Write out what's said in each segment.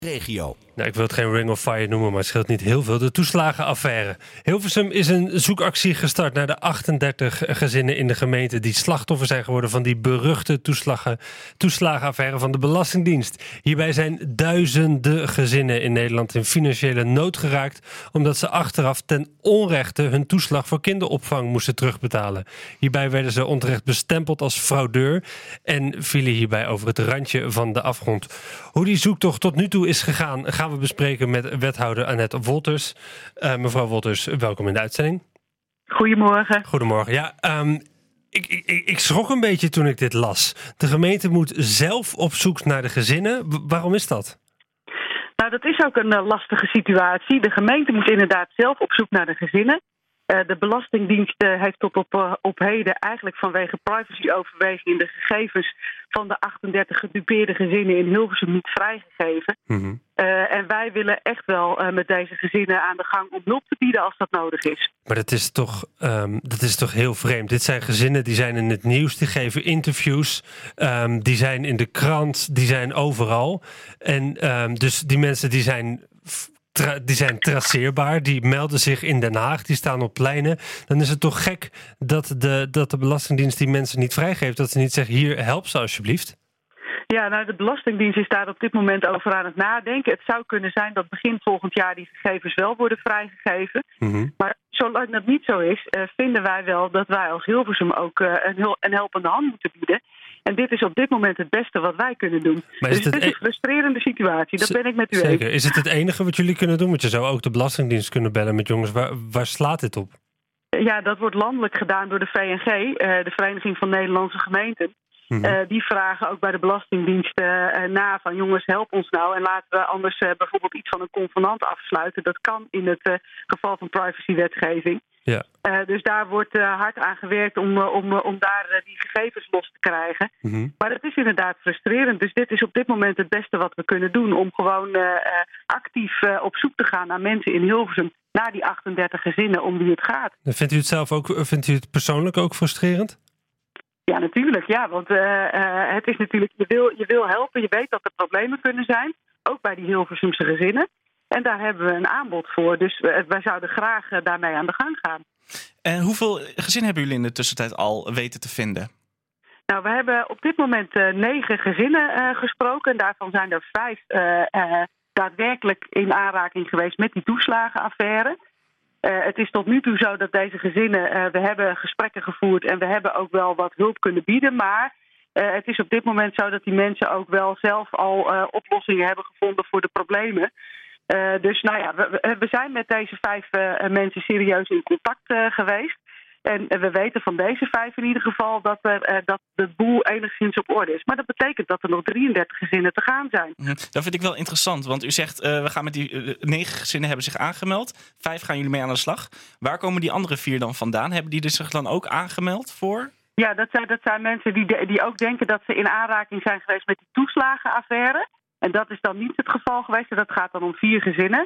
regio. Nou, ik wil het geen Ring of Fire noemen, maar het scheelt niet heel veel. De toeslagenaffaire. Hilversum is een zoekactie gestart naar de 38 gezinnen in de gemeente die slachtoffer zijn geworden van die beruchte toeslagenaffaire van de Belastingdienst. Hierbij zijn duizenden gezinnen in Nederland in financiële nood geraakt, omdat ze achteraf ten onrechte hun toeslag voor kinderopvang moesten terugbetalen. Hierbij werden ze onterecht bestempeld als fraudeur en vielen hierbij over het randje van de afgrond. Hoe die zoektocht tot nu toe is gegaan, gaan we bespreken met wethouder Annette Wolters. Mevrouw Wolters, welkom in de uitzending. Goedemorgen. Goedemorgen. Ja, ik schrok een beetje toen ik dit las. De gemeente moet zelf op zoek naar de gezinnen. Waarom is dat? Nou, dat is ook een lastige situatie. De gemeente moet inderdaad zelf op zoek naar de gezinnen. De Belastingdienst heeft tot op heden eigenlijk vanwege privacyoverwegingen de gegevens van de 38 gedupeerde gezinnen in Hilversum niet vrijgegeven. Mm-hmm. En wij willen echt wel met deze gezinnen aan de gang om hulp te bieden als dat nodig is. Maar dat is toch heel vreemd. Dit zijn gezinnen die zijn in het nieuws, die geven interviews, die zijn in de krant, die zijn overal. En dus die mensen die zijn traceerbaar, die melden zich in Den Haag, die staan op pleinen. Dan is het toch gek dat de Belastingdienst die mensen niet vrijgeeft, dat ze niet zeggen, hier, help ze alsjeblieft. Ja, nou, de Belastingdienst is daar op dit moment over aan het nadenken. Het zou kunnen zijn dat begin volgend jaar die gegevens wel worden vrijgegeven. Mm-hmm. Maar zolang dat niet zo is, vinden wij wel dat wij als Hilversum ook een helpende hand moeten bieden. En dit is op dit moment het beste wat wij kunnen doen. Dus het is een frustrerende situatie, dat ben ik met u eens. Zeker. Is het enige wat jullie kunnen doen? Want je zou ook de Belastingdienst kunnen bellen met jongens, waar slaat dit op? Ja, dat wordt landelijk gedaan door de VNG, de Vereniging van Nederlandse Gemeenten. Mm-hmm. Die vragen ook bij de Belastingdienst na van jongens, help ons nou. En laten we anders bijvoorbeeld iets van een convenant afsluiten. Dat kan in het geval van privacywetgeving. Ja. Dus daar wordt hard aan gewerkt om daar die gegevens los te krijgen. Mm-hmm. Maar het is inderdaad frustrerend. Dus dit is op dit moment het beste wat we kunnen doen. Om gewoon actief op zoek te gaan naar mensen in Hilversum. Naar die 38 gezinnen om wie het gaat. Vindt u het zelf ook, vindt u het persoonlijk ook frustrerend? Ja, natuurlijk. Ja, want het is natuurlijk, je wil helpen. Je weet dat er problemen kunnen zijn. Ook bij die Hilversumse gezinnen. En daar hebben we een aanbod voor. Dus wij zouden graag daarmee aan de gang gaan. En hoeveel gezinnen hebben jullie in de tussentijd al weten te vinden? Nou, we hebben op dit moment 9 gezinnen gesproken. En daarvan zijn er 5 daadwerkelijk in aanraking geweest met die toeslagenaffaire. Het is tot nu toe zo dat deze gezinnen, we hebben gesprekken gevoerd en we hebben ook wel wat hulp kunnen bieden. Maar het is op dit moment zo dat die mensen ook wel zelf al oplossingen hebben gevonden voor de problemen. Dus nou ja, we zijn met deze 5 mensen serieus in contact geweest. En we weten van deze 5 in ieder geval dat de boel enigszins op orde is. Maar dat betekent dat er nog 33 gezinnen te gaan zijn. Dat vind ik wel interessant, want u zegt we gaan met die 9 gezinnen hebben zich aangemeld. 5 gaan jullie mee aan de slag. Waar komen die andere 4 dan vandaan? Hebben die zich dan ook aangemeld voor? Ja, dat zijn mensen die ook denken dat ze in aanraking zijn geweest met die toeslagenaffaire. En dat is dan niet het geval geweest. En dat gaat dan om 4 gezinnen.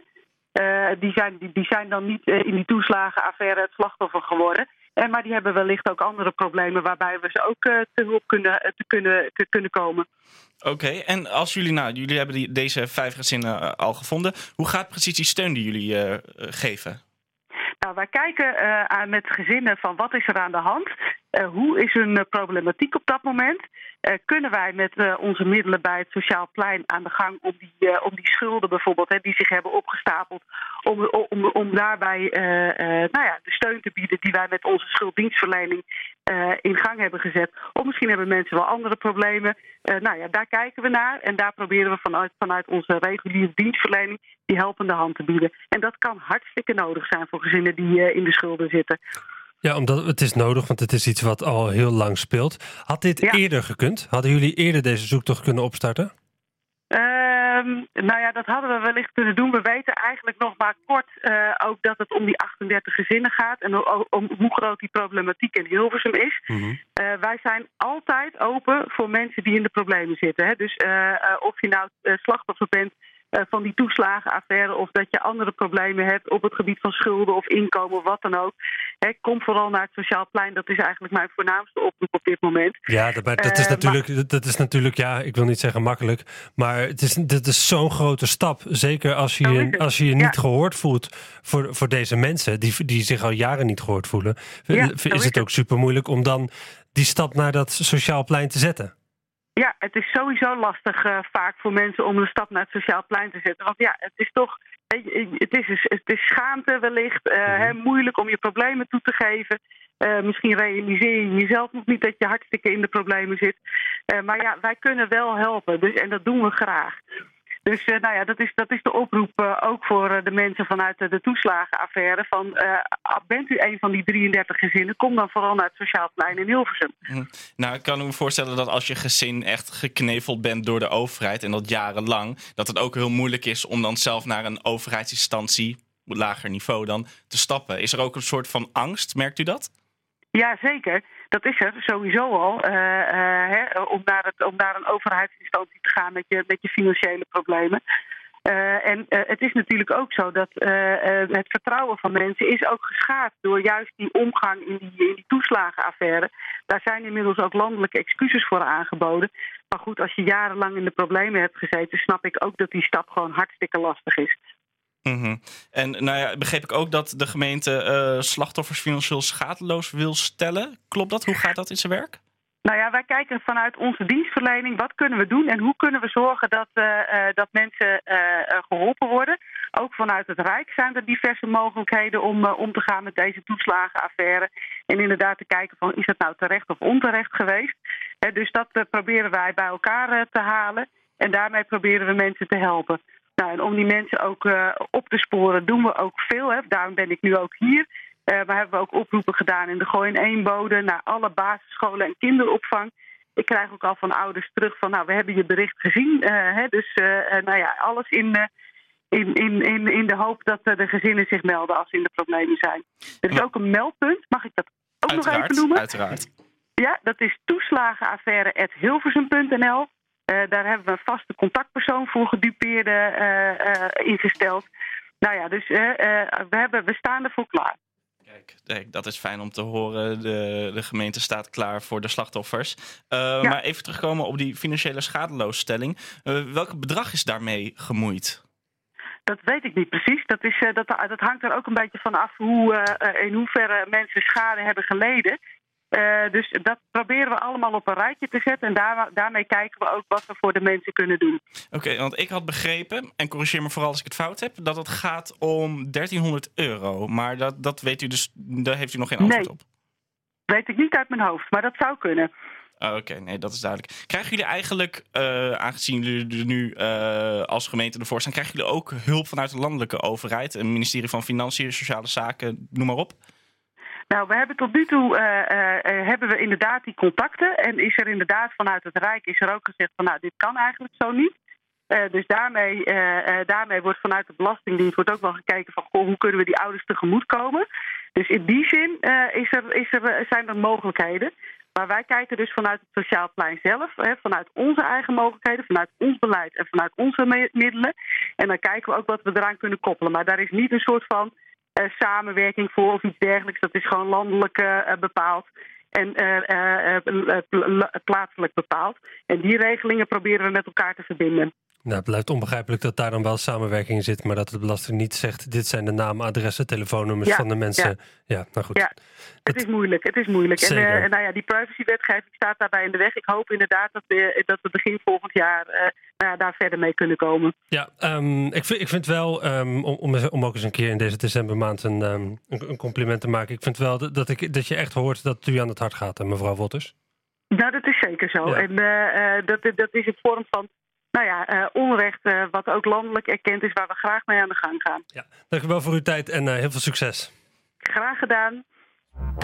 Die zijn dan niet in die toeslagenaffaire het slachtoffer geworden. Maar die hebben wellicht ook andere problemen waarbij we ze ook te hulp kunnen komen. Oké, en als jullie hebben deze 5 gezinnen al gevonden. Hoe gaat precies die steun die jullie geven? Nou, wij kijken met gezinnen van wat is er aan de hand? Hoe is hun problematiek op dat moment? Kunnen wij met onze middelen bij het Sociaal Plein aan de gang om die schulden bijvoorbeeld die zich hebben opgestapeld, om daarbij de steun te bieden die wij met onze schulddienstverlening in gang hebben gezet. Of misschien hebben mensen wel andere problemen. Daar kijken we naar en daar proberen we vanuit onze reguliere dienstverlening die helpende hand te bieden. En dat kan hartstikke nodig zijn voor gezinnen die in de schulden zitten. Ja, omdat het is nodig, want het is iets wat al heel lang speelt. Had dit eerder gekund? Hadden jullie eerder deze zoektocht kunnen opstarten? Dat hadden we wellicht kunnen doen. We weten eigenlijk nog maar kort ook dat het om die 38 gezinnen gaat. En om hoe groot die problematiek in Hilversum is. Mm-hmm. Wij zijn altijd open voor mensen die in de problemen zitten. Hè. Dus of je nou slachtoffer bent van die toeslagenaffaire of dat je andere problemen hebt op het gebied van schulden of inkomen, wat dan ook. Kom vooral naar het Sociaal Plein. Dat is eigenlijk mijn voornaamste oproep op dit moment. Ja, dat is natuurlijk, ja, ik wil niet zeggen makkelijk, maar dat is zo'n grote stap. Zeker als je je niet gehoord voelt voor deze mensen die zich al jaren niet gehoord voelen, is het ook super moeilijk om dan die stap naar dat Sociaal Plein te zetten. Ja, het is sowieso lastig vaak voor mensen om een stap naar het Sociaal Plein te zetten. Want ja, het is toch, het is schaamte wellicht, moeilijk om je problemen toe te geven. Misschien realiseer je jezelf nog niet dat je hartstikke in de problemen zit. Maar ja, wij kunnen wel helpen, en dat doen we graag. Dus dat is de oproep ook voor de mensen vanuit de toeslagenaffaire. Bent u een van die 33 gezinnen, kom dan vooral naar het Sociaal Plein in Hilversum. Nou, ik kan me voorstellen dat als je gezin echt gekneveld bent door de overheid en dat jarenlang, dat het ook heel moeilijk is om dan zelf naar een overheidsinstantie, op lager niveau dan, te stappen. Is er ook een soort van angst, merkt u dat? Ja, zeker. Dat is er sowieso al. Om naar een overheidsinstantie te gaan met je financiële problemen. En het is natuurlijk ook zo dat het vertrouwen van mensen is ook geschaad door juist die omgang in die toeslagenaffaire. Daar zijn inmiddels ook landelijke excuses voor aangeboden. Maar goed, als je jarenlang in de problemen hebt gezeten, snap ik ook dat die stap gewoon hartstikke lastig is. Mm-hmm. En begreep ik ook dat de gemeente slachtoffers financieel schadeloos wil stellen. Klopt dat? Hoe gaat dat in zijn werk? Nou ja, wij kijken vanuit onze dienstverlening, wat kunnen we doen en hoe kunnen we zorgen dat mensen geholpen worden. Ook vanuit het Rijk zijn er diverse mogelijkheden om te gaan met deze toeslagenaffaire. En inderdaad te kijken van, is het nou terecht of onterecht geweest? Dus dat proberen wij bij elkaar te halen en daarmee proberen we mensen te helpen. Nou, en om die mensen ook op te sporen doen we ook veel. Daarom ben ik nu ook hier. Maar hebben we ook oproepen gedaan in de Gooi in één bode naar alle basisscholen en kinderopvang. Ik krijg ook al van ouders terug van, we hebben je bericht gezien. Alles in de hoop dat de gezinnen zich melden als ze in de problemen zijn. Er is ook een meldpunt, mag ik dat ook nog even noemen? Uiteraard. Ja, dat is toeslagenaffaire@hilversum.nl. Daar hebben we een vaste contactpersoon voor gedupeerden ingesteld. We staan ervoor klaar. Kijk, dat is fijn om te horen. De gemeente staat klaar voor de slachtoffers. Maar even terugkomen op die financiële schadeloosstelling. Welk bedrag is daarmee gemoeid? Dat weet ik niet precies. Dat hangt er ook een beetje van af in hoeverre mensen schade hebben geleden. Dus dat proberen we allemaal op een rijtje te zetten. En daarmee kijken we ook wat we voor de mensen kunnen doen. Oké, want ik had begrepen, en corrigeer me vooral als ik het fout heb, dat het gaat om €1300. Maar dat weet u dus, daar heeft u nog geen antwoord op. Weet ik niet uit mijn hoofd, maar dat zou kunnen. Oké, nee, dat is duidelijk. Krijgen jullie eigenlijk, aangezien jullie er nu als gemeente ervoor staan, krijgen jullie ook hulp vanuit de landelijke overheid, het ministerie van Financiën, Sociale Zaken, noem maar op? Nou, we hebben tot nu toe hebben we inderdaad die contacten. En is er inderdaad vanuit het Rijk is er ook gezegd van, dit kan eigenlijk zo niet. Dus daarmee wordt vanuit de Belastingdienst ook wel gekeken van, hoe kunnen we die ouders tegemoetkomen. Dus in die zin zijn er mogelijkheden. Maar wij kijken dus vanuit het Sociaal Plein zelf, vanuit onze eigen mogelijkheden, vanuit ons beleid en vanuit onze middelen. En dan kijken we ook wat we eraan kunnen koppelen. Maar daar is niet een soort van samenwerking voor of iets dergelijks. Dat is gewoon landelijk bepaald en plaatselijk bepaald. En die regelingen proberen we met elkaar te verbinden. Nou, het blijft onbegrijpelijk dat daar dan wel samenwerking in zit, maar dat de belasting niet zegt, dit zijn de namen, adressen, telefoonnummers van de mensen. Ja, nou goed. Ja, het is moeilijk. En die privacywetgeving staat daarbij in de weg. Ik hoop inderdaad dat we begin volgend jaar daar verder mee kunnen komen. Ja, ik vind wel, om ook eens een keer in deze decembermaand een compliment te maken. Ik vind wel dat je echt hoort dat u aan het hart gaat, mevrouw Wolters. Nou, dat is zeker zo. Ja. En dat is een vorm van onrecht wat ook landelijk erkend is, waar we graag mee aan de gang gaan. Ja, dank u wel voor uw tijd en heel veel succes. Graag gedaan.